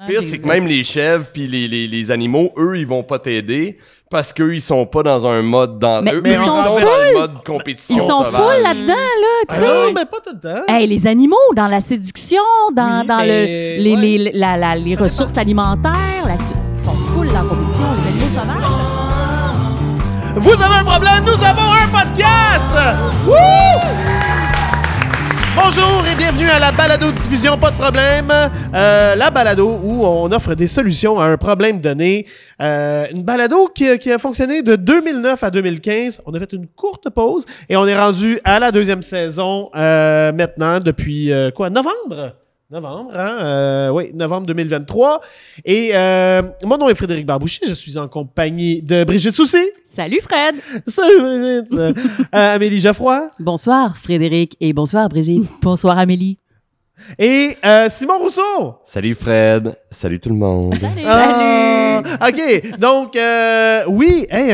pire, c'est que même les chèvres puis les animaux, eux, ils vont pas t'aider parce qu'eux, ils sont pas dans un mode... Mais eux, ils ils sont sont dans le mode compétition Ils sont sauvage. full là-dedans, là, tu sais. Non, mais pas tout le temps. Hey, les animaux, dans la séduction, dans, Oui, dans mais- les ressources alimentaires, ils sont full dans la compétition, les animaux sauvages. Vous avez un problème, nous avons un podcast! Wouh! Bonjour et bienvenue à la balado-diffusion Pas de problème. La balado où on offre des solutions à un problème donné. Une balado qui a fonctionné de 2009 à 2015. On a fait une courte pause et on est rendu à la deuxième saison maintenant depuis novembre? Novembre, hein? Oui, novembre 2023. Et mon nom est Frédéric Barbouchi. Je suis en compagnie de Brigitte Soucy. Salut Fred! Salut Brigitte! Amélie Geoffroy. Bonsoir Frédéric et bonsoir Brigitte. Bonsoir Amélie. Et Simon Rousseau. Salut Fred, salut tout le monde. Salut! OK, donc, oui, hey,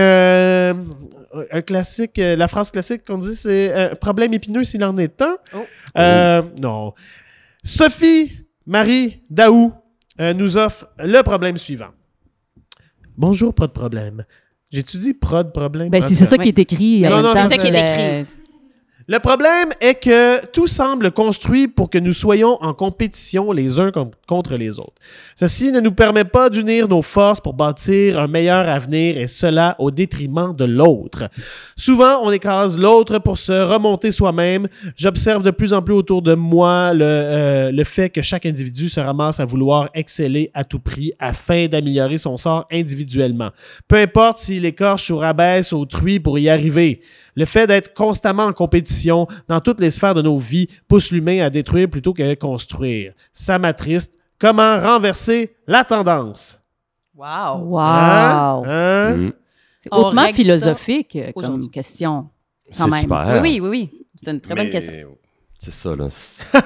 un classique, la phrase classique qu'on dit, c'est problème épineux s'il en est un. Non. Sophie Marie Daou nous offre le problème suivant. Bonjour, pas de problème. J'ai-tu dit prod problème? Ben, c'est ça qui est écrit. Non, non, c'est c'est ça qui est écrit. Le problème est que tout semble construit pour que nous soyons en compétition les uns contre les autres. Ceci ne nous permet pas d'unir nos forces pour bâtir un meilleur avenir et cela au détriment de l'autre. Souvent, on écrase l'autre pour se remonter soi-même. J'observe de plus en plus autour de moi le fait que chaque individu se ramasse à vouloir exceller à tout prix afin d'améliorer son sort individuellement. Peu importe s'il écorche ou rabaisse autrui pour y arriver. Le fait d'être constamment en compétition dans toutes les sphères de nos vies pousse l'humain à détruire plutôt qu'à construire. Ça m'attriste. Comment renverser la tendance? Wow! Wow! Hein? C'est On hautement règle philosophique ça comme aujourd'hui. question. C'est Quand même. super. Oui. C'est une très bonne question. C'est ça, là.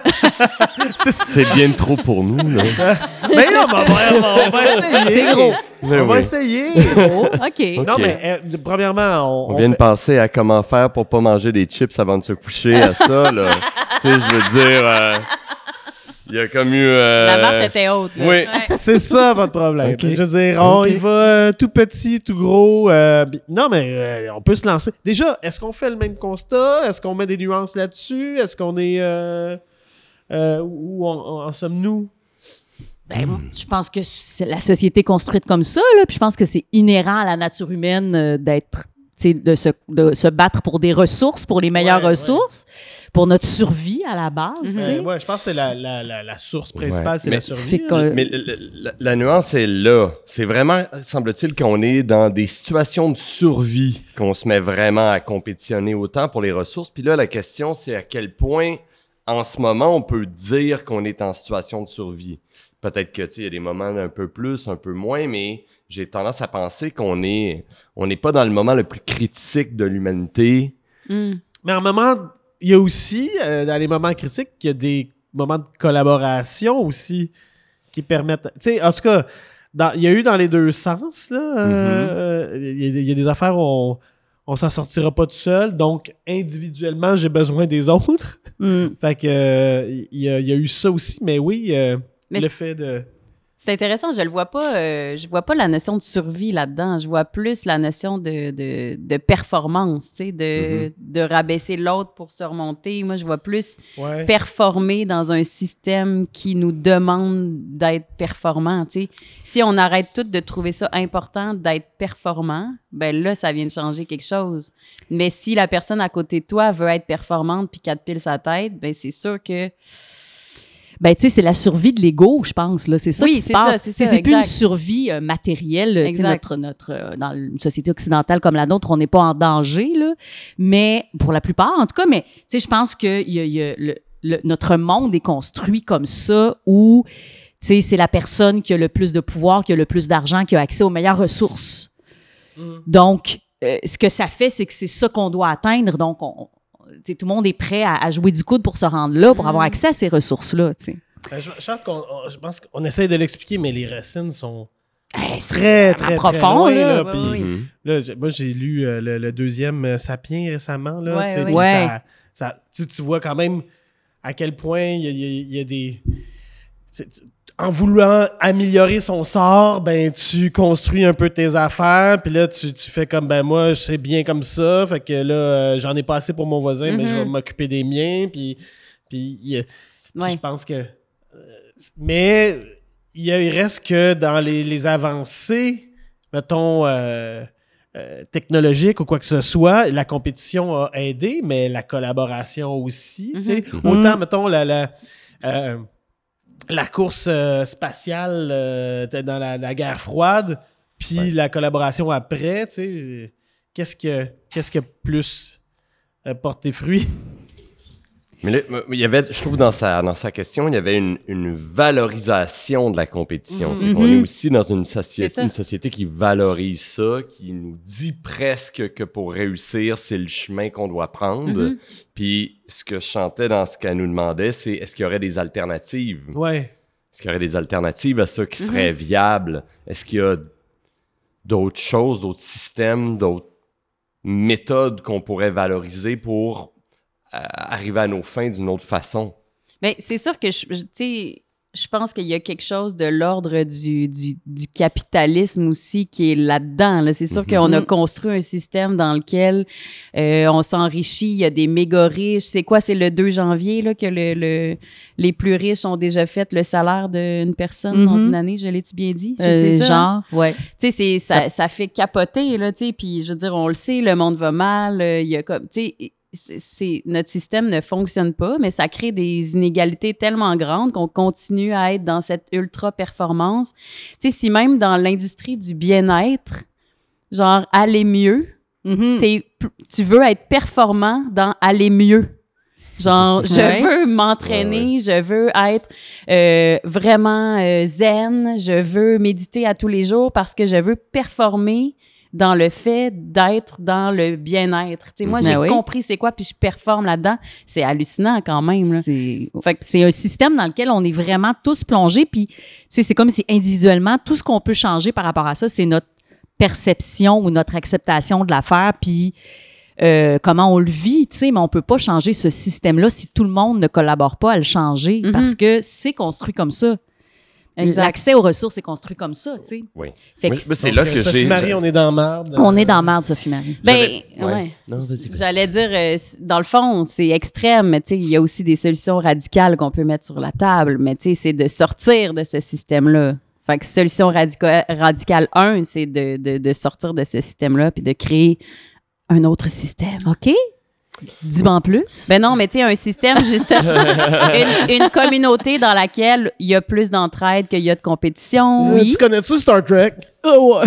C'est bien trop pour nous, là. Mais non, mais on va essayer. C'est gros. Mais On va oui. essayer. Oh, OK. Non, mais premièrement, On vient de penser à comment faire pour pas manger des chips avant de se coucher à ça, là. Tu sais, je veux dire, il y a comme eu... La marche était haute. Là. Oui. Ouais. c'est ça votre problème. Ok. Je veux dire, on y va tout petit, tout gros. Non, mais on peut se lancer. Déjà, est-ce qu'on fait le même constat? Est-ce qu'on met des nuances là-dessus? Est-ce qu'on est... où en sommes-nous? Ben, je pense que c'est la société construite comme ça, là, puis je pense que c'est inhérent à la nature humaine d'être, tu sais, de se battre pour des ressources, pour les meilleures Ouais. ressources, pour notre survie à la base, tu sais. Ouais, je pense que c'est la source principale, Ouais. c'est Mais- la survie. Fait que- Mais la nuance est là. C'est vraiment, semble-t-il, qu'on est dans des situations de survie qu'on se met vraiment à compétitionner autant pour les ressources. Puis là, la question, c'est à quel point, en ce moment, on peut dire qu'on est en situation de survie. Peut-être que, tu sais, il y a des moments un peu plus, un peu moins, mais j'ai tendance à penser qu'on n'est pas dans le moment le plus critique de l'humanité. Mais en moment, il y a aussi, dans les moments critiques, il y a des moments de collaboration aussi qui permettent... Tu sais, en tout cas, il y a eu dans les deux sens, là. Il y a des affaires où on s'en sortira pas tout seul, donc individuellement, j'ai besoin des autres. Fait que il y a eu ça aussi, mais oui, Mais le fait de... C'est intéressant, je vois pas la notion de survie là-dedans. Je vois plus la notion de performance, tu sais, de rabaisser l'autre pour se remonter. Moi, je vois plus Ouais. performer dans un système qui nous demande d'être performant, tu sais. Si on arrête tout de trouver ça important d'être performant, ben là, ça vient de changer quelque chose. Mais si la personne à côté de toi veut être performante puis qu'elle te pile sa tête, ben c'est sûr que... Ben, tu sais, c'est la survie de l'ego, je pense. Là. C'est ça Oui, qui se c'est passe. ça, c'est ça, C'est plus une exact. survie matérielle. Tu sais, Exact. dans une société occidentale comme la nôtre, on n'est pas en danger, là. Mais pour la plupart, en tout cas, mais tu sais, je pense que notre monde est construit comme ça où, tu sais, c'est la personne qui a le plus de pouvoir, qui a le plus d'argent, qui a accès aux meilleures ressources. Donc, ce que ça fait, c'est que c'est ça qu'on doit atteindre. Donc, tu sais, tout le monde est prêt à jouer du coude pour se rendre là, pour avoir accès à ces ressources-là, tu sais. Je pense qu'on essaie de l'expliquer, mais les racines sont C'est très profond, loin, là. Ouais, puis oui. là, moi, j'ai lu le deuxième Sapiens récemment. Là, Ouais, tu sais, ouais. puis Ouais. tu vois quand même à quel point il y a des... en voulant améliorer son sort, ben tu construis un peu tes affaires, puis là tu fais comme ben moi c'est bien comme ça, fait que là j'en ai pas assez pour mon voisin, mais je vais m'occuper des miens, puis je pense que mais il reste que dans les avancées, mettons technologiques ou quoi que ce soit, la compétition a aidé, mais la collaboration aussi, tu sais, autant mettons la course spatiale dans la guerre froide, puis la collaboration après, tu sais, qu'est-ce qui a plus porté fruit? Mais là, il y avait, je trouve, dans sa question, il y avait une valorisation de la compétition. C'est qu'on est aussi dans une société qui valorise ça, qui nous dit presque que pour réussir, c'est le chemin qu'on doit prendre. Puis ce que je chantais dans ce qu'elle nous demandait, c'est est-ce qu'il y aurait des alternatives? Ouais. Est-ce qu'il y aurait des alternatives à ça qui seraient viables? Est-ce qu'il y a d'autres choses, d'autres systèmes, d'autres méthodes qu'on pourrait valoriser pour arriver à nos fins d'une autre façon? Bien, c'est sûr que, je pense qu'il y a quelque chose de l'ordre du capitalisme aussi qui est là-dedans. Là. C'est sûr qu'on a construit un système dans lequel on s'enrichit, il y a des méga riches. C'est quoi? C'est le 2 janvier là, que les plus riches ont déjà fait le salaire d'une personne dans une année. Je l'ai-tu bien dit? C'est ça? Genre, ouais. Tu sais, ça fait capoter, là, tu sais. Puis, je veux dire, on le sait, le monde va mal. Il y a comme, tu sais, notre système ne fonctionne pas, mais ça crée des inégalités tellement grandes qu'on continue à être dans cette ultra-performance. Tu sais, si même dans l'industrie du bien-être, genre, aller mieux, tu veux être performant dans aller mieux. Genre, je veux m'entraîner, je veux être vraiment zen, je veux méditer à tous les jours parce que je veux performer dans le fait d'être dans le bien-être. Tu sais, moi, j'ai compris c'est quoi, puis je performe là-dedans. C'est hallucinant quand même. Là. C'est un système dans lequel on est vraiment tous plongés, puis c'est comme si individuellement, tout ce qu'on peut changer par rapport à ça, c'est notre perception ou notre acceptation de l'affaire, puis comment on le vit, tu sais, mais on peut pas changer ce système-là si tout le monde ne collabore pas à le changer, parce que c'est construit comme ça. Exact. L'accès aux ressources est construit comme ça, tu sais. Oui. Fait mais c'est là que Sophie Marie, on est dans marde. On est dans marde, Sophie Marie. Ben, Non, j'allais dire, dans le fond, c'est extrême, mais tu sais, il y a aussi des solutions radicales qu'on peut mettre sur la table, mais tu sais, c'est de sortir de ce système-là. Fait que solution radicale 1, c'est de sortir de ce système-là puis de créer un autre système. OK. Dis-moi en plus. Ben non, mais tu sais, un système, justement, une communauté dans laquelle il y a plus d'entraide qu'il y a de compétition. Tu connais-tu Star Trek? Oh, ouais.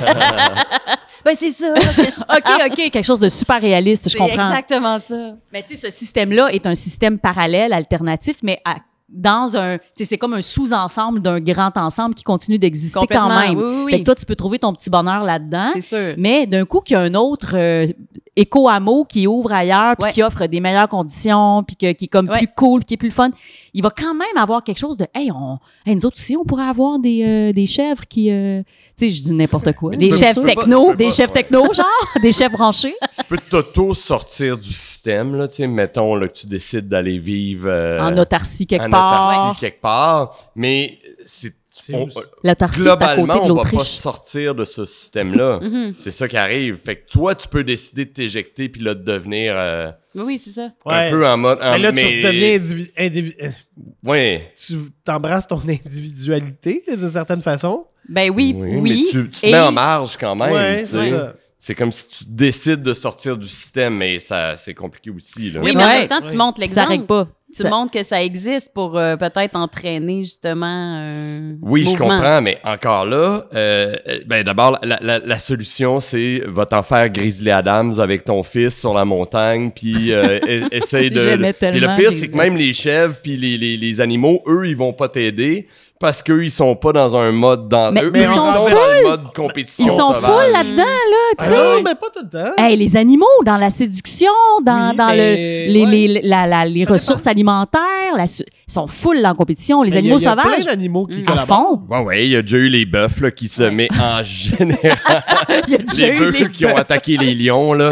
Ben c'est ça. OK, quelque chose de super réaliste, je comprends. C'est exactement ça. Mais tu sais, ce système-là est un système parallèle, alternatif, mais dans c'est comme un sous-ensemble d'un grand ensemble qui continue d'exister quand même. Oui. Fait que toi, tu peux trouver ton petit bonheur là-dedans. C'est sûr. Mais d'un coup, qu'il y a un autre éco-hameau qui ouvre ailleurs, puis qui offre des meilleures conditions, puis qui est comme plus cool, qui est plus fun, il va quand même avoir quelque chose de hey, nous autres aussi, on pourrait avoir des chèvres qui... tu sais, je dis n'importe quoi. Des chefs techno. Des chefs techno, genre. Des chefs branchés. Tu peux t'auto-sortir du système, là, tu sais, mettons là, que tu décides d'aller vivre... en autarcie quelque part. Mais l'autarcie, c'est à côté globalement, de on va pas l'Autriche. sortir de ce système-là. C'est ça qui arrive. Fait que toi, tu peux décider de t'éjecter puis là, de devenir Oui, c'est ça. un peu en mode... Mais là, tu redeviens tu t'embrasses ton individualité, d'une certaine façon. Ben oui. Mais tu te mets en marge quand même. Ouais, tu sais. C'est comme si tu décides de sortir du système, mais c'est compliqué aussi. Là. Oui, mais en même temps, tu montres Ça l'exemple. règle pas. Tu montres que ça existe pour peut-être entraîner justement Oui, mouvement. je comprends, mais encore là, d'abord, la solution, c'est va t'en faire Grizzly Adams avec ton fils sur la montagne, puis essaye de... J'aimais Puis le tellement pire, Grizzly. c'est que même les chèvres puis les animaux, eux, ils vont pas t'aider parce qu'eux, ils sont pas dans un mode... Mais eux, ils sont dans le mode compétition Ils sont sauvage. full là-dedans, là, tu sais. Non, mais pas tout le temps. Hey, les animaux, dans la séduction, dans mais- les ressources alimentaires, ils sont full en compétition. Les Mais animaux il y a sauvages, plein d'animaux qui à collaborent. fond. Ouais, il y a déjà eu les bœufs là, qui se mettent en général. Il y a déjà Les eu bœufs les qui ont attaqué les lions, là.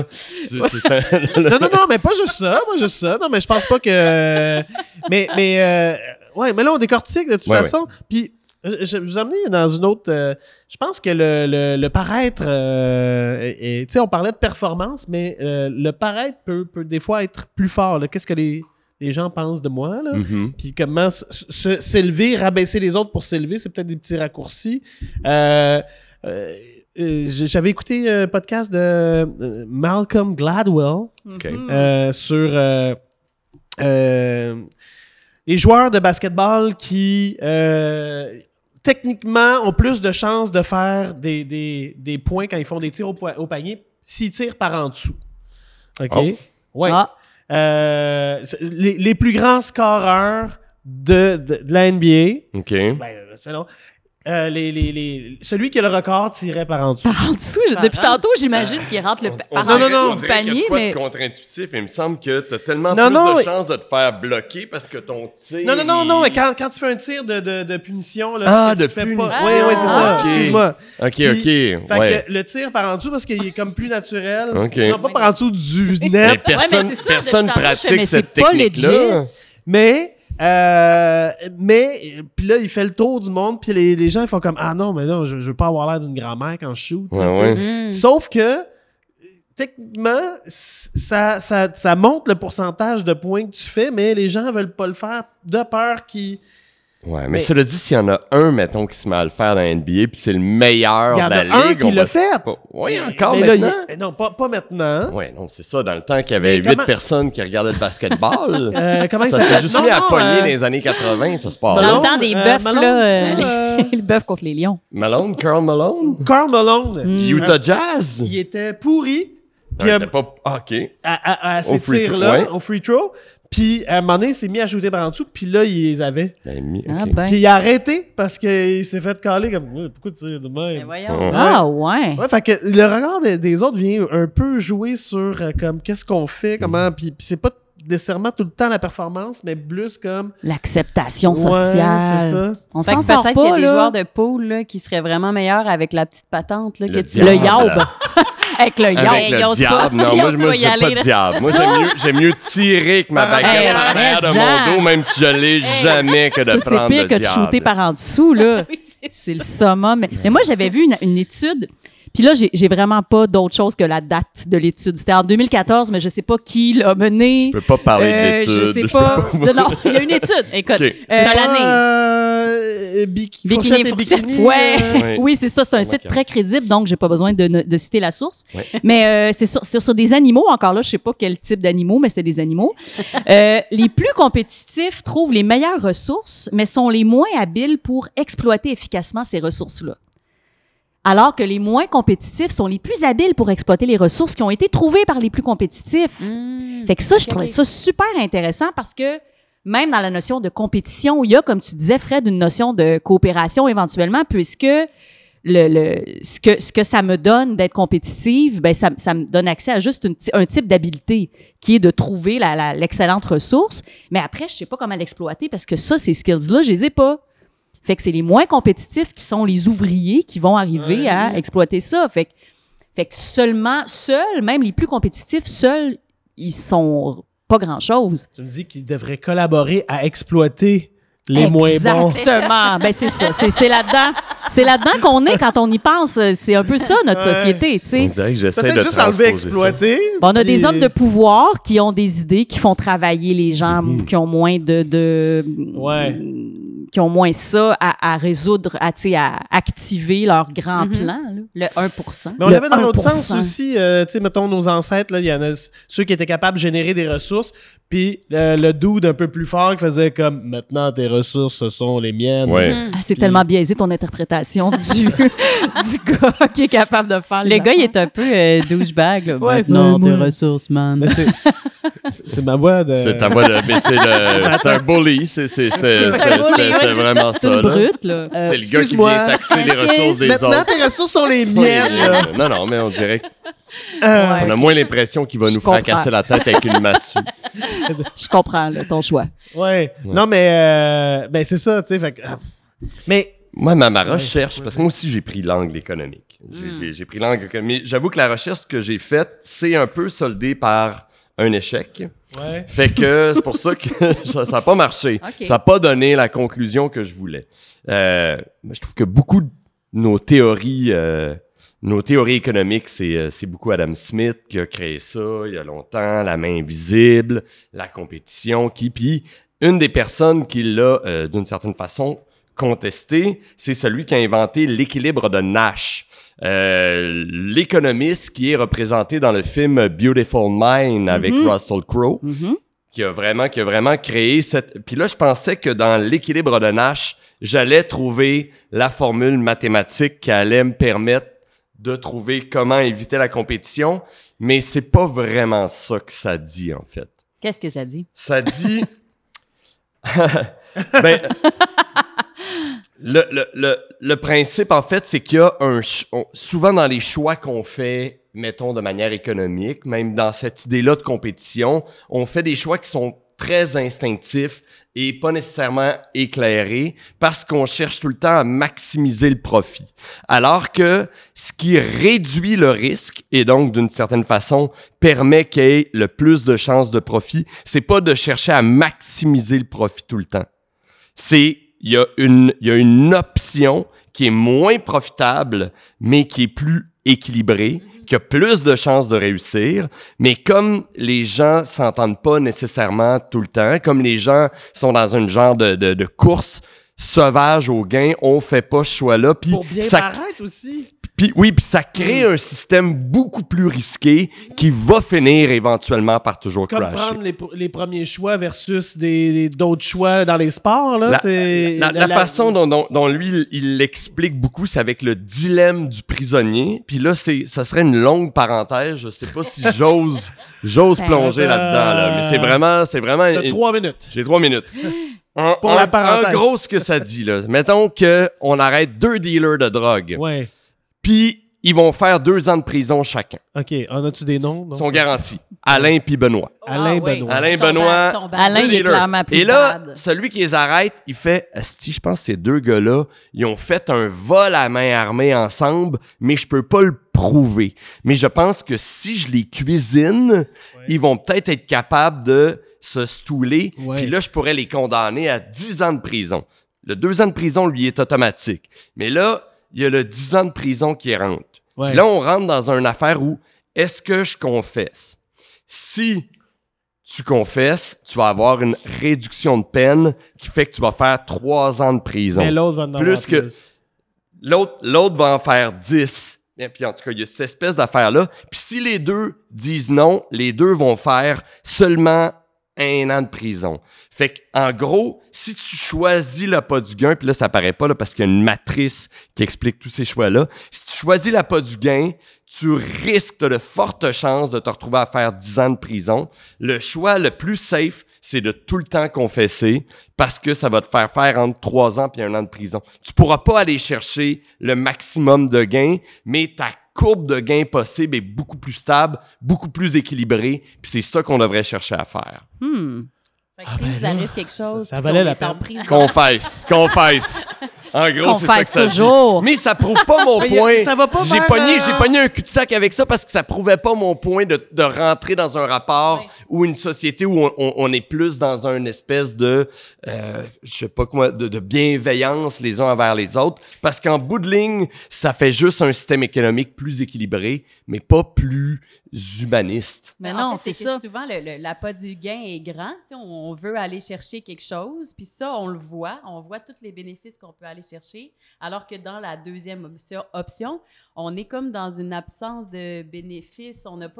Non, mais pas juste ça. Non, mais je pense pas que... mais là, on décortique de toute façon. Puis Je vous amener dans une autre... je pense que le paraître... tu sais, on parlait de performance, mais le paraître peut des fois être plus fort. Là. Qu'est-ce que les gens pensent de moi? Là? Mhm. Puis comment s'élever, rabaisser les autres pour s'élever, c'est peut-être des petits raccourcis. J'avais écouté un podcast de Malcolm Gladwell OK. sur les joueurs de basketball qui techniquement ont plus de chances de faire des points quand ils font des tirs au panier s'ils tirent par en dessous. OK? Oh. Ouais. Ah. Les plus grands scoreurs de la NBA, OK. ben, c'est long. Celui qui a le record tirait par en dessous. Par en dessous, depuis tantôt, j'imagine qu'il rentre par en Non, non, non. dessous du panier, mais... C'est contre-intuitif. Il me semble que t'as tellement Non, plus non, de mais- chances de te faire bloquer parce que ton tir... Non, mais quand tu fais un tir de punition, là, Ah, que de tu fais punition. pas. Oui, c'est ça. Ok. Excuse-moi. OK, Puis, OK. Fait Ouais. que le tir par en dessous, parce qu'il est comme plus naturel. Ok. Non, pas par en dessous du Mais net, personne, c'est ça, personne depuis tantôt, pratique mais c'est cette pas technique-là. mais puis là, il fait le tour du monde, puis les gens ils font comme ah non, mais non, je veux pas avoir l'air d'une grand-mère quand je shoot. Ouais, là, tu sais. ouais. Sauf que techniquement, ça monte le pourcentage de points que tu fais, mais les gens veulent pas le faire de peur qu'ils. Ouais, mais Mais- cela dit, s'il y en a un, mettons, qui se met à le faire dans la NBA, puis c'est le meilleur Il y en de a la un ligue. qui l'a fait. Oui, encore Mais là, maintenant. non, pas maintenant. Ouais, non, c'est ça. Dans le temps qu'il y avait Mais 8 comment- personnes qui regardaient le basketball, Comment il ça s'est s'appelle? juste Non, mis à non, pogner dans les années 80, ça se passe. Dans Malone, le temps des bœufs, Malone, là, c'est ça, le bœuf contre les lions. Malone, Karl Malone, Karl Malone. Utah Jazz. Il était pourri. Puis Ouais, t'es pas... Ah, OK. à ces Au free throw, tirs-là, ouais. au free throw. Puis à un moment donné, il s'est mis à shooter par en dessous. Puis là, il les avait. Ah OK. ben. Puis il a arrêté parce qu'il s'est fait caler comme pourquoi tu tires de Mais même? voyons. Ah ouais. Ouais, fait que le regard des autres vient un peu jouer sur comme qu'est-ce qu'on fait, comment. Puis c'est pas nécessairement tout le temps la performance, mais plus comme. L'acceptation Ouais, sociale. c'est ça. On Fait s'en que sort peut-être qu'il y a pas, des là. joueurs de pool là, qui seraient vraiment meilleurs avec la petite patente là, Le que tu diable. Le yaube. Avec le Avec yaube. le ils osent diable. pas. Non, Ils moi, osent je pas me y suis aller, pas là. de diable. Moi, Ça- j'aime mieux tirer avec ma baguette Hey, en arrière de arrête-en. mon dos, même si je l'ai jamais que de Ça, c'est prendre pire le que de diable. shooter par en dessous, là. Oui, c'est C'est le summum. Mais moi, j'avais vu une étude. Puis là, j'ai vraiment pas d'autre chose que la date de l'étude. C'était en 2014, mais je sais pas qui l'a menée. Je peux pas parler de l'étude. Je sais pas. Non, il y a une étude. Écoute, Ok. c'est Pas, l'année. Bikini, Bikini, fourchette et fourchette. bikini. Ouais. Ouais. Oui, c'est ça. C'est un site D'accord. très crédible, donc j'ai pas besoin de citer la source. Ouais. Mais c'est sur des animaux. Encore là, je sais pas quel type d'animaux, mais c'était des animaux. Les plus compétitifs trouvent les meilleures ressources, mais sont les moins habiles pour exploiter efficacement ces ressources-là. Alors que les moins compétitifs sont les plus habiles pour exploiter les ressources qui ont été trouvées par les plus compétitifs. Fait que ça, je trouvais ça super intéressant parce que même dans la notion de compétition, il y a, comme tu disais, Fred, une notion de coopération éventuellement, puisque ce que ça me donne d'être compétitive, ben ça me donne accès à juste un type d'habileté qui est de trouver l'excellente ressource. Mais après, je sais pas comment l'exploiter parce que ça, ces skills-là, je les ai pas. Fait que c'est les moins compétitifs qui sont les ouvriers qui vont arriver à exploiter ça. Fait que seuls, même les plus compétitifs, seuls, ils sont pas grand-chose. Tu me dis qu'ils devraient collaborer à exploiter les moins bons. Exactement. Ben c'est ça. C'est là-dedans qu'on est quand on y pense. C'est un peu ça, notre Ouais. société, tu sais. On dirait que j'essaie de Peut-être juste enlever transposer exploiter. Bon, on a puis- des hommes de pouvoir qui ont des idées, qui font travailler les gens, qui ont moins Ouais. qui ont moins ça à résoudre, à activer leur grand plan. là. Le 1%. Mais on Le l'avait dans l'autre 1%. sens aussi. Tu sais, mettons, nos ancêtres, là, il y en a ceux qui étaient capables de générer des ressources, puis le dude un peu plus fort qui faisait comme « Maintenant, tes ressources, ce sont les miennes. Ouais. Ah, c'est tellement biaisé ton interprétation du gars qui est capable de faire Le les gars, il affaires. est un peu douchebag. Là. Ouais, Maintenant, ouais, tes moi. ressources, man. Mais c'est ma voix de... C'est ta voix de... Mais c'est un bully. C'est vraiment C'est ça. une là. brute, là. C'est le gars qui excuse-moi. vient taxer les ressources des Maintenant, autres. tes ressources sont les miennes. là. Non, mais on dirait Euh, qu'on a moins l'impression qu'il va Je nous fracasser comprends. la tête avec une massue. Je comprends là, ton choix. ouais. Non, mais ben, c'est ça, tu sais. Fait que, mais Moi, ma recherche, parce que moi aussi, j'ai pris l'angle économique. J'ai pris l'angle économique. J'avoue que la recherche que j'ai faite, c'est un peu soldée par un échec. Ouais. Fait que c'est pour ça que ça n'a pas marché. Ok. Ça n'a pas donné la conclusion que je voulais. Je trouve que beaucoup de nos théories économiques, c'est beaucoup Adam Smith qui a créé ça il y a longtemps, la main invisible, la compétition, puis une des personnes qui l'a, d'une certaine façon, contesté, c'est celui qui a inventé l'équilibre de Nash. L'économiste qui est représenté dans le film Beautiful Mind avec Russell Crowe, qui a vraiment créé cette... Puis là, je pensais que dans l'équilibre de Nash, j'allais trouver la formule mathématique qui allait me permettre de trouver comment éviter la compétition, mais c'est pas vraiment ça que ça dit, en fait. Qu'est-ce que ça dit? Ça dit... ben, le principe, en fait, c'est qu'il y a souvent dans les choix qu'on fait, mettons, de manière économique, même dans cette idée-là de compétition, on fait des choix qui sont très instinctifs et pas nécessairement éclairés parce qu'on cherche tout le temps à maximiser le profit. Alors que ce qui réduit le risque et donc, d'une certaine façon, permet qu'il y ait le plus de chances de profit, c'est pas de chercher à maximiser le profit tout le temps. Il y a une option qui est moins profitable, mais qui est plus équilibrée, qui a plus de chances de réussir. Mais comme les gens s'entendent pas nécessairement tout le temps, comme les gens sont dans un genre de course sauvage au gain, on fait pas ce choix-là. Puis Pour bien paraître aussi. Puis ça crée un système beaucoup plus risqué qui va finir éventuellement par toujours Comme crasher. prendre les premiers choix versus d'autres choix dans les sports. Là, La façon dont lui, il l'explique beaucoup, c'est avec le dilemme du prisonnier. Puis là, ça serait une longue parenthèse. Je sais pas si j'ose plonger là-dedans. Là. Mais c'est vraiment... T'as 3 minutes. J'ai 3 minutes. Pour la parenthèse. En gros, ce que ça dit, là. Mettons qu'on arrête 2 dealers de drogue. Ouais. Puis, ils vont faire 2 ans de prison chacun. OK. En as-tu des noms? Ils sont garantis. Alain puis Benoît. Alain Ah, oui. Benoît. Alain Ils sont Benoît. bad, ils sont bad. Alain, deux il est dealers. clairement plus Et là, bad. celui qui les arrête, il fait « Asti, je pense que ces 2 gars-là, ils ont fait un vol à main armée ensemble, mais je peux pas le prouver. Mais je pense que si je les cuisine, ils vont peut-être être capables de se stouler. Ouais. Puis là, je pourrais les condamner à 10 ans de prison. Le 2 ans de prison, lui, est automatique. Mais là, il y a le 10 ans de prison qui rentre. Ouais. Puis là, on rentre dans une affaire où est-ce que je confesse? Si tu confesses, tu vas avoir une réduction de peine qui fait que tu vas faire 3 ans de prison. Mais l'autre va en avoir Plus que- L'autre va en faire 10. Et puis en tout cas, il y a cette espèce d'affaire-là. Puis si les deux disent non, les deux vont faire seulement 1 an de prison. Fait qu'en gros, si tu choisis l'appât du gain, puis là, ça paraît pas là, parce qu'il y a une matrice qui explique tous ces choix-là. Si tu choisis l'appât du gain, tu risques de fortes chances de te retrouver à faire 10 ans de prison. Le choix le plus safe, c'est de tout le temps confesser parce que ça va te faire entre 3 ans et 1 an de prison. Tu pourras pas aller chercher le maximum de gains, mais ta courbe de gains possible est beaucoup plus stable, beaucoup plus équilibrée, puis c'est ça qu'on devrait chercher à faire. Fait que si vous arrive quelque chose, ça puis valait qu'on la est en peine. prison, Confesse. En gros, c'est ça que Confesse ça dit. toujours. Mais ça prouve pas mon Mais point. ça va pas J'ai vers, pogné un cul-de-sac avec ça parce que ça prouvait pas mon point de rentrer dans un rapport ou une société où on est plus dans une espèce de, je sais pas quoi, de bienveillance les uns envers les autres. Parce qu'en bout de ligne, ça fait juste un système économique plus équilibré, mais pas plus humaniste. Mais En non, fait, c'est que ça. souvent, l'appât du gain est grand. Tu sais, on veut aller chercher quelque chose, puis ça, on le voit. On voit tous les bénéfices qu'on peut aller chercher. Alors que dans la deuxième option, on est comme dans une absence de bénéfices. On n'a pas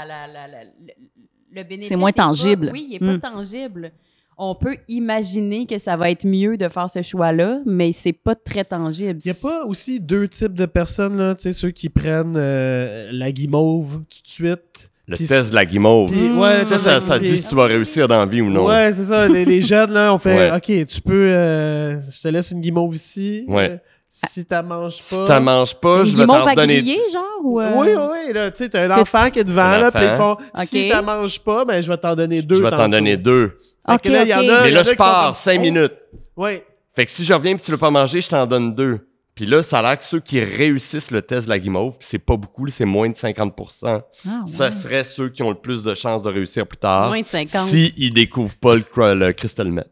le bénéfice. C'est moins tangible. Oui, il n'est pas tangible. On peut imaginer que ça va être mieux de faire ce choix-là, mais c'est pas très tangible. Il n'y a pas aussi 2 types de personnes, là, tu sais, ceux qui prennent la guimauve tout de suite. Le Puis- test de la guimauve. puis- ouais, Ça puis- dit si tu vas réussir dans la vie ou non. Ouais, c'est ça. Les jeunes, là, on fait Ouais. OK, tu peux. Je te laisse une guimauve ici. Ouais. Si t'en manges pas. Si t'en manges pas, je vais Guimauve t'en à redonner. griller, genre? Ou, Oui, oui, là, tu sais, t'as un Que enfant qui est devant, Un là, puis ils font enfant. si Ok. t'en manges pas, ben, je vais t'en donner 2. Je vais t'en donner 2. Fait que là, il y en a- Mais il y là, en a je qui font pars comme- 5 minutes. Oui. Fait que si je reviens et tu l'as pas mangé, je t'en donne 2. Puis là, ça a l'air que ceux qui réussissent le test de la guimauve, puis c'est pas beaucoup, là, c'est moins de 50%, ça serait ceux qui ont le plus de chances de réussir plus tard. Moins de 50. S'ils découvrent pas le crystal meth.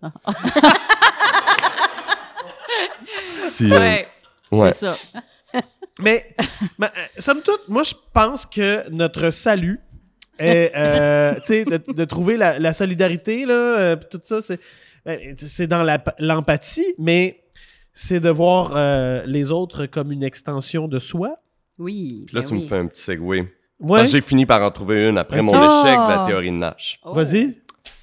Si, Ouais, ouais. c'est ça. Mais, somme toute, moi, je pense que notre salut est, tu sais, de trouver la solidarité, là, pis tout ça, c'est dans l'empathie, mais c'est de voir les autres comme une extension de soi. Oui. Puis là, ben tu me oui. fais un petit segway. Ouais. Parce que j'ai fini par en trouver une après mon échec de la théorie de Nash. Oh. Vas-y.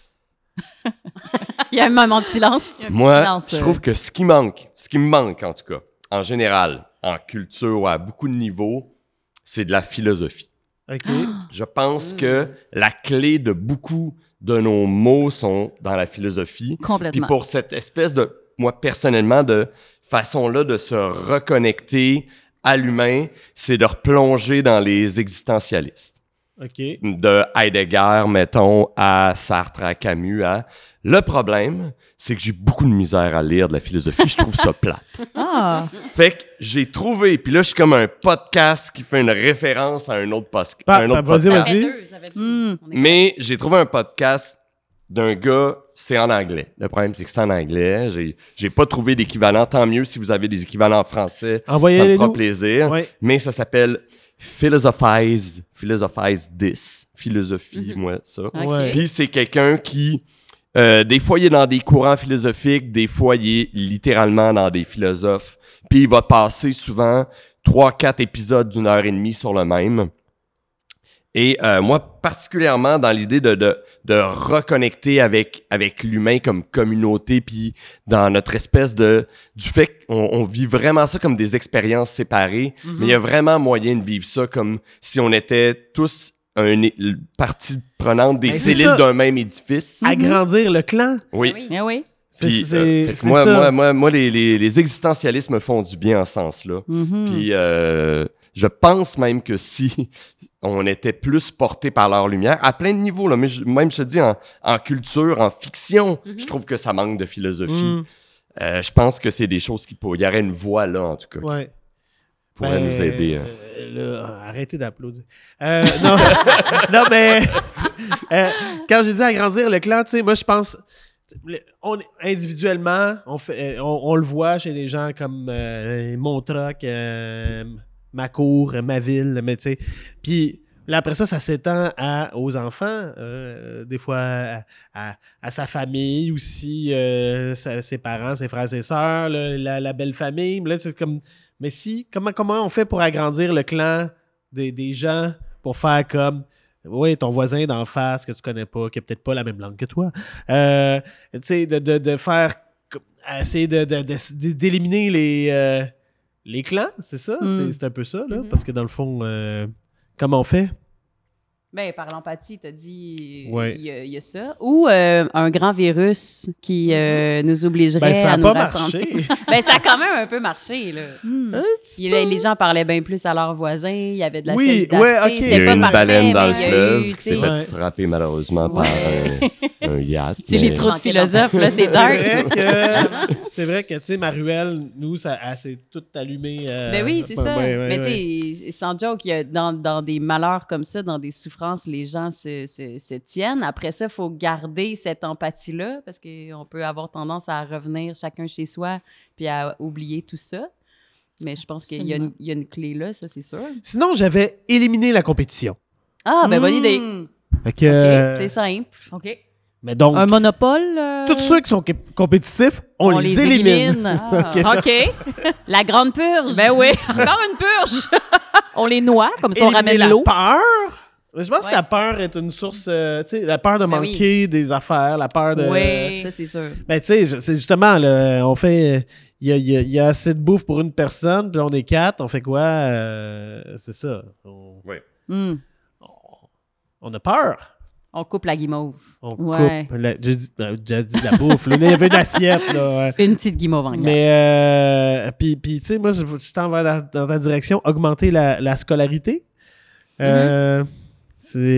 Il y a un moment de silence. Un petit Moi, silence, je trouve que ce qui me manque en tout cas, en général, en culture ou à beaucoup de niveaux, c'est de la philosophie. OK. Je pense que la clé de beaucoup de nos mots sont dans la philosophie. Puis Complètement. pour cette espèce de, moi personnellement, de façon-là de se reconnecter à l'humain, c'est de replonger dans les existentialistes. OK. De Heidegger, mettons, à Sartre, à Camus, à... Le problème, c'est que j'ai beaucoup de misère à lire de la philosophie. Je trouve ça plate. Ah, Fait que j'ai trouvé... Puis là, je suis comme un podcast qui fait une référence à un autre, Vas-y, podcast. vas-y. Mais j'ai trouvé un podcast d'un gars, c'est en anglais. Le problème, c'est que c'est en anglais. J'ai pas trouvé d'équivalent. Tant mieux si vous avez des équivalents en français. Ça me Envoyez-les fera nous. plaisir. Ouais. Mais ça s'appelle Philosophize This. Philosophie, moi, ça. OK. Ouais. Puis c'est quelqu'un qui, des fois, il est dans des courants philosophiques, des fois, il est littéralement dans des philosophes. Puis il va passer souvent 3-4 épisodes d'1h30 sur le même. Et moi, particulièrement dans l'idée de reconnecter avec l'humain comme communauté, puis dans notre espèce du fait qu'on vit vraiment ça comme des expériences séparées, mais il y a vraiment moyen de vivre ça comme si on était tous une partie prenante des Ben, c'est cellules ça. d'un même édifice. Agrandir le clan. Oui. Oui. eh oui. Puis, C'est fait que c'est moi, ça. moi, les existentialistes me font du bien en ce sens-là. Puis je pense même que si on était plus porté par leur lumière, à plein de niveaux, là, mais même je te dis, en culture, en fiction, je trouve que ça manque de philosophie. Je pense que c'est des choses il y aurait une voie là, en tout cas, qui Ouais. pourrait Ben, nous aider. là, arrêtez d'applaudir. Non, non, mais quand j'ai dit agrandir le clan, tu sais, moi, je pense... individuellement, on le voit chez des gens comme Montroc, ma cour, ma ville, mais tu sais. Puis là, après ça s'étend aux enfants, des fois à sa famille aussi, ses parents, ses frères et sœurs, là, la belle famille. Mais là, c'est comme... Mais si, comment on fait pour agrandir le clan des gens pour faire comme... Oui, ton voisin d'en face que tu connais pas, qui a peut-être pas la même langue que toi. Tu sais, de faire... Essayer d'éliminer les clans, c'est ça? C'est un peu ça, là? Parce que dans le fond, comment on fait? Ben, par l'empathie, t'as dit, Ouais. il y a ça. Ou un grand virus qui nous obligerait Ben, ça à a nous pas rassembler. marché. Ben, ça a quand même un peu marché, là. Un petit Les gens parlaient bien plus à leurs voisins, il y avait de la Oui, solidarité. ouais, ok. Il y C'était a pas eu une parfait, baleine dans mais le il y a fleuve eu, qui s'est tu sais, Ouais. fait frapper malheureusement par un yacht. Tu lis mais- trop de philosophes, là, c'est C'est vrai que, tu sais, ma ruelle, nous, ça s'est tout allumé. Ben oui, c'est ça. ouais, Mais ouais. tu sais, sans joke, il y a dans des malheurs comme ça, dans des souffrances, les gens se tiennent. Après ça, il faut garder cette empathie-là parce qu'on peut avoir tendance à revenir chacun chez soi puis à oublier tout ça. Mais je pense qu'il y a une clé là, ça, c'est sûr. Sinon, j'avais éliminé la compétition. Ah, ben bonne idée. Fait que, C'est simple. OK. mais donc, Un monopole? tous ceux qui sont compétitifs, on les élimine. Ah. Ok. OK. La grande purge. Ben oui, encore une purge. On les noie, comme ça on Éliminer ramène la l'eau. peur. Je pense que Ouais. la peur est une source, tu sais, la peur de Ben oui. manquer des affaires, la peur de... Oui. Ça, c'est sûr. Ben, tu sais, c'est justement, là, on fait... Il y a assez de bouffe pour une personne, puis on est 4, on fait quoi? C'est ça. Hmm. On a peur. On coupe la guimauve. On Ouais. coupe. J'ai dit de la bouffe. Là. Il y avait une assiette. Là, ouais. Une petite guimauve en glace. Mais, puis tu sais, moi, je t'en vais dans ta direction, augmenter la scolarité. C'est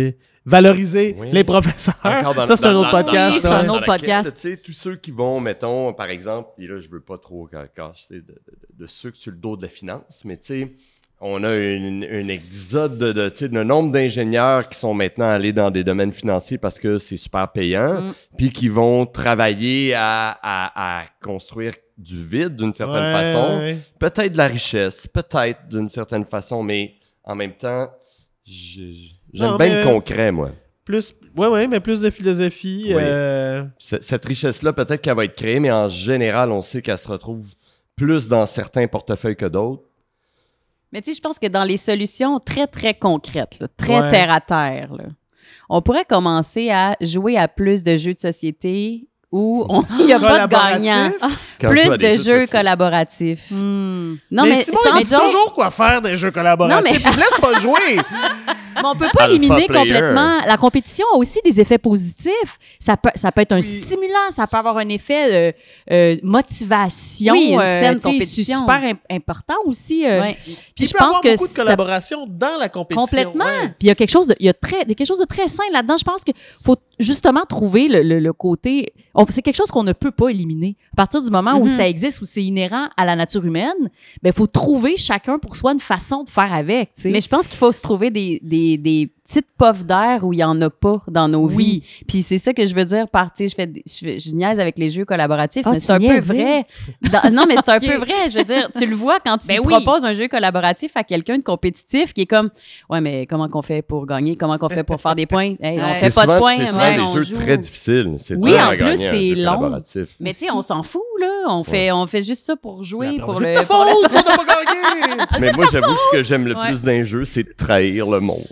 valoriser Oui. les professeurs. Encore dans- Ça, c'est un dans- autre dans- podcast. Oui, c'est ouais. un dans autre laquelle, podcast. Tu sais, tous ceux qui vont, mettons, par exemple, et là, je veux pas trop casser de sucre sur le dos de la finance, mais tu sais, on a un exode tu sais, de nombre d'ingénieurs qui sont maintenant allés dans des domaines financiers parce que c'est super payant, puis qui vont travailler à construire du vide d'une certaine Ouais, façon. ouais. Peut-être de la richesse, peut-être d'une certaine façon, mais en même temps, j'aime Non, bien mais- le concret, moi. Mais plus de philosophie. Oui. Cette richesse-là, peut-être qu'elle va être créée, mais en général, on sait qu'elle se retrouve plus dans certains portefeuilles que d'autres. Mais tu sais, je pense que dans les solutions très, très concrètes, là, très Ouais. terre-à-terre, là, on pourrait commencer à jouer à plus de jeux de société où il n'y a pas de gagnant. Quand je joue Plus à des de jeux société. collaboratifs. Hmm. Non, mais Simon, sans il dit joke, toujours quoi faire des jeux collaboratifs. Non, Il laisse pas jouer. Mais on peut pas Alpha éliminer player. complètement. La compétition a aussi des effets positifs. Ça peut être un Oui. stimulant, ça peut avoir un effet motivation. Oui, une saine tu sais, compétition. C'est super important aussi. ouais. Puis Il je peut pense avoir que beaucoup de ça- collaboration dans la compétition. complètement. ouais. Puis il y a quelque chose de, il y a quelque chose de très sain là-dedans. Je pense qu'il faut justement trouver le côté. C'est quelque chose qu'on ne peut pas éliminer. À partir du moment où ça existe, où c'est inhérent à la nature humaine, ben il faut trouver chacun pour soi une façon de faire avec. Tu sais. Mais je pense qu'il faut se trouver des petites puffs d'air où il n'y en a pas dans nos Oui. vies. Puis c'est ça que je veux dire par, tu sais, je niaise avec les jeux collaboratifs, Ah, mais tu c'est un peu niaisais? vrai. Non, mais c'est un Ok. peu vrai. Je veux dire, tu le vois quand tu Ben oui. proposes un jeu collaboratif à quelqu'un de compétitif qui est comme, ouais, mais comment qu'on fait pour gagner? Comment qu'on fait pour faire des points? Hey, on Ouais. fait C'est pas de souvent- points, c'est souvent ouais, des on jeux joue. très difficiles. C'est Oui, dur en à plus, gagner un c'est jeu long. collaboratif. Mais tu sais, on s'en fout, là. On fait juste ça pour jouer, pour C'est le... ta pour le- faute, ça, t'as pas gagné. Mais moi, j'avoue, ce que j'aime le Ouais. plus d'un jeu, c'est de trahir le monde.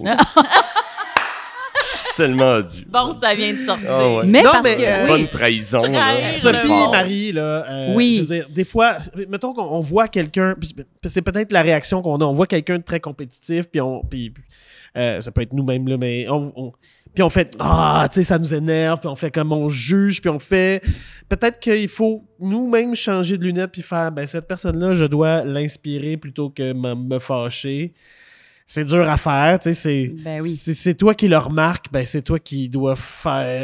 Je suis tellement odieux. Bon, ça vient de sortir. Ah ouais. Mais Non, parce mais, que Bonne trahison. là, Trahir. c'est Sophie, fort. Marie, là, Oui. je veux dire, des fois, mettons qu'on voit quelqu'un, puis c'est peut-être la réaction qu'on a, on voit quelqu'un de très compétitif, puis ça peut être nous-mêmes, là, mais puis on fait, tu sais, ça nous énerve, puis on fait comme on juge, puis on fait, peut-être qu'il faut nous-mêmes changer de lunettes, puis faire, ben cette personne-là, je dois l'inspirer plutôt que me fâcher. C'est dur à faire, tu sais, Ben oui. c'est toi qui le remarque, ben c'est toi qui dois faire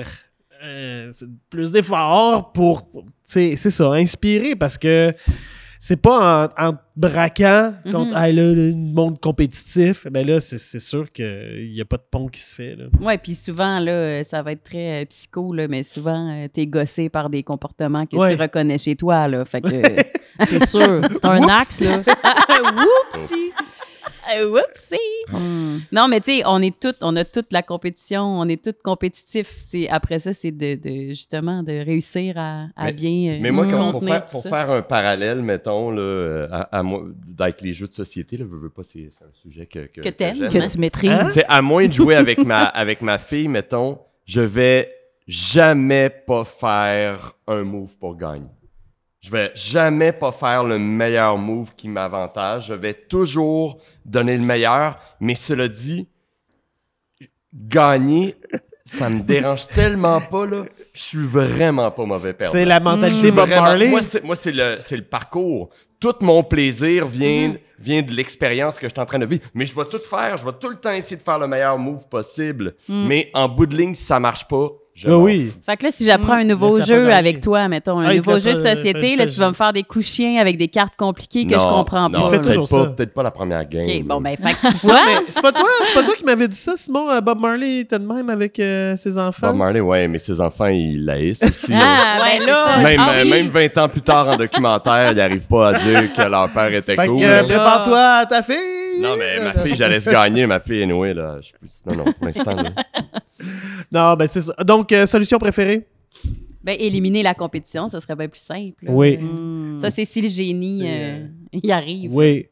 plus d'efforts pour, tu sais, c'est ça, inspirer, parce que c'est pas en te braquant contre hey, là, le monde compétitif, ben là, c'est sûr qu'il n'y a pas de pont qui se fait. Là. Ouais, puis souvent, là, ça va être très psycho, là, mais souvent, t'es gossé par des comportements que Ouais. tu reconnais chez toi, là. Fait que... c'est sûr, c'est un Oups. axe là. Whoopsie! Whoopsie! Non, mais tu sais, on a toute la compétition, on est tous compétitifs. Après ça, c'est justement de réussir à Mais- bien Mais moi, pour contenir tout ça. faire un parallèle, mettons, là, à moi, avec les jeux de société, là, veux pas, c'est un sujet que t'aimes. j'aime. Que tu maîtrises. Hein? C'est à moins de jouer avec ma fille, mettons, je vais jamais pas faire un move pour gagner. Je vais jamais pas faire le meilleur move qui m'avantage. Je vais toujours donner le meilleur, mais cela dit, gagner, ça me dérange tellement pas, là. Je suis vraiment pas mauvais perdant. C'est la mentalité Bob Vraiment, Marley. Moi, c'est le parcours. Tout mon plaisir vient de l'expérience que je suis en train de vivre. Mais je vais tout faire. Je vais tout le temps essayer de faire le meilleur move possible. Mais en bout de ligne, si ça marche pas, je m'en oui. fous. Fait que là, si j'apprends un nouveau Laisse-la pas jeu gagner. avec toi, mettons, un Ah, il nouveau te jeu de laisse, société, fais- là, fais- tu vas me faire des coups chiens avec des cartes compliquées que je comprends non, pas. Il fait là. toujours ça. Peut-être pas la première game. OK, bon, là. ben, fait que tu vois... Mais c'est pas toi qui m'avais dit ça, Simon. Bob Marley était de même avec ses enfants. Bob Marley, ouais, mais ses enfants, ils l'haïssent aussi. là. Ah, Ouais, ben c'est là... ça. Même, Ah oui. même 20 ans plus tard en documentaire, ils n'arrivent pas à dire que leur père était Fait cool. que là. prépare-toi à ta fille. Non, mais ma fille, j'allais se gagner. Ma fille, anyway, là. Je suis plus... Non, pour l'instant, là. Non, ben c'est ça. Donc, solution préférée? Ben, éliminer la compétition, ça serait bien plus simple. là. Oui. Ça, c'est si le génie y arrive. Oui.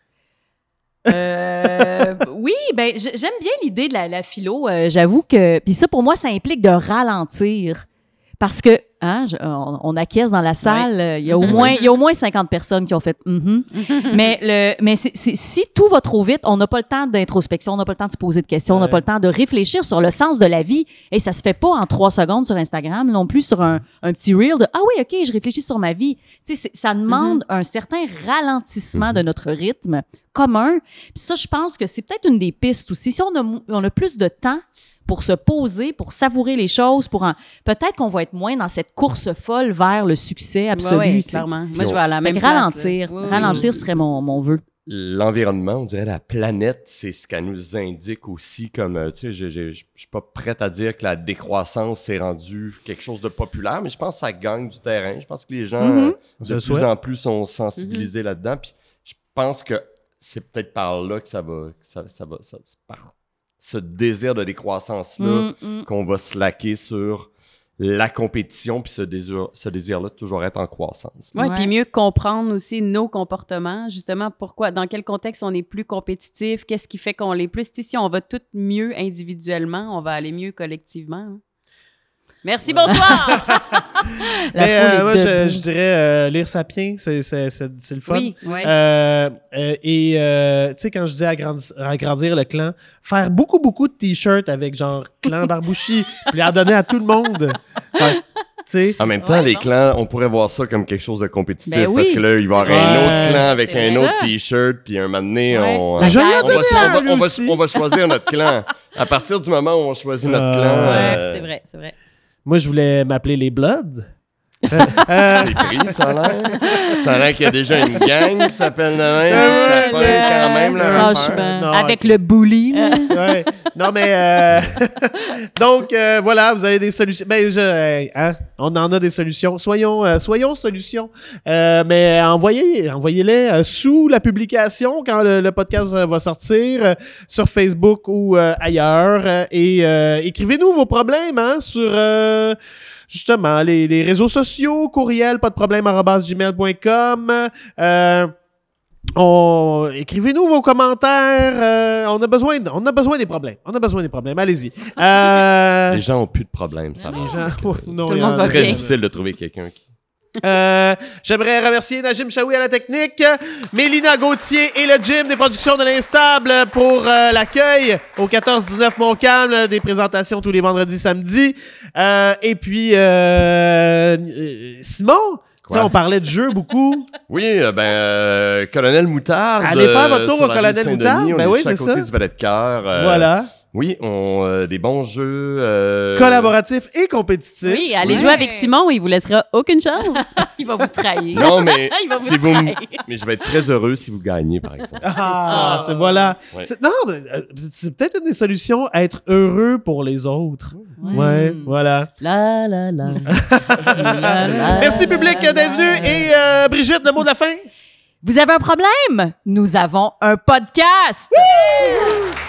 Oui, ben j'aime bien l'idée de la philo. J'avoue que puis ça pour moi ça implique de ralentir parce que on acquiesce dans la salle. Il y a au moins 50 personnes qui ont fait. Mais si tout va trop vite, on n'a pas le temps d'introspection, on n'a pas le temps de se poser de questions, on n'a pas le temps de réfléchir sur le sens de la vie. Et ça se fait pas en 3 secondes sur Instagram, non plus sur un petit reel de ah oui ok je réfléchis sur ma vie. Tu sais ça demande un certain ralentissement de notre rythme commun. Puis ça je pense que c'est peut-être une des pistes aussi. Si on a plus de temps pour se poser, pour savourer les choses, peut-être qu'on va être moins dans cette course folle vers le succès absolu. Oui, tu sais. clairement. Moi, je vais à la Fait même que place. ralentir. là. Oui, oui. Ralentir serait mon vœu. L'environnement, on dirait la planète, c'est ce qu'elle nous indique aussi comme, tu sais, je suis pas prête à dire que la décroissance s'est rendue quelque chose de populaire, mais je pense que ça gagne du terrain. Je pense que les gens, Je de souhaite. plus en plus, sont sensibilisés là-dedans. Puis je pense que c'est peut-être par là que ça va par ce désir de décroissance-là, qu'on va se laquer sur la compétition, puis ce désir-là de toujours être en croissance. Oui, Ouais. puis mieux comprendre aussi nos comportements, justement, pourquoi, dans quel contexte on est plus compétitif, qu'est-ce qui fait qu'on l'est plus. Si on va tout mieux individuellement, on va aller mieux collectivement. hein. Merci, bonsoir! La Mais foule est moi, debout. je dirais lire Sapiens, c'est le fun. Oui, oui. Tu sais, quand je dis agrandir le clan, faire beaucoup de t-shirts avec genre clan Barbouchi, puis en donner à tout le monde. Fait, tu sais, En même temps, Ouais, les non. clans, on pourrait voir ça comme quelque chose de compétitif, Ben oui. parce que là, il va y avoir un Ouais. autre clan avec C'est un vrai. autre Ça. t-shirt, puis un moment donné, Ouais. on, Ben, je vais lui en on va- donner on va- un, lui on va- aussi. on va choisir notre clan. À partir du moment où on choisit notre clan, Ouais, c'est vrai, c'est vrai. moi, je voulais m'appeler les Bloods. c'est pris, ça a l'air. Ça a l'air qu'il y a déjà une gang qui s'appelle de même. Ouais, Ça pogne c'est- quand même leur Franchement. affaire. Non, Avec le bully. là. Ouais. Non, mais donc voilà, vous avez des solutions. Ben, on en a des solutions. Soyons solutions. Mais envoyez-les sous la publication quand le podcast va sortir sur Facebook ou ailleurs. Et écrivez-nous vos problèmes sur justement les réseaux sociaux, courriel, pas de problème @gmail.com. Écrivez-nous vos commentaires. On a besoin des problèmes. Allez-y. Les gens ont plus de problèmes, ça va. Non, Tout le il y en monde a- va Très bien. difficile de trouver quelqu'un qui... J'aimerais remercier Najim Chaoui à la technique, Mélina Gauthier et le gym des productions de l'Instable pour l'accueil au 14-19 Montcalm, des présentations tous les vendredis, samedis. Et puis, Simon, tu sais, Quoi? on parlait de jeu beaucoup. Oui, Colonel Moutarde. Allez faire votre tour sur au la Colonel rue Saint-Denis, Moutarde. on Ben est oui, juste à c'est côté ça. du Valet de Cœur. Voilà. Oui, des bons jeux. Collaboratif et compétitif. Oui, allez Ouais. jouer avec Simon, il vous laissera aucune chance. Il va vous trahir. Non, mais Il va vous si vous me- trahir. mais je vais être très heureux si vous gagnez, par exemple. Ah, ça. c'est voilà. Ouais. Non, mais, c'est peut-être une des solutions, être heureux pour les autres. Ouais, voilà. La, la, la. La, la, Merci public la, d'être venu. la. Et Brigitte, le mot de la fin? Vous avez un problème? Nous avons un podcast!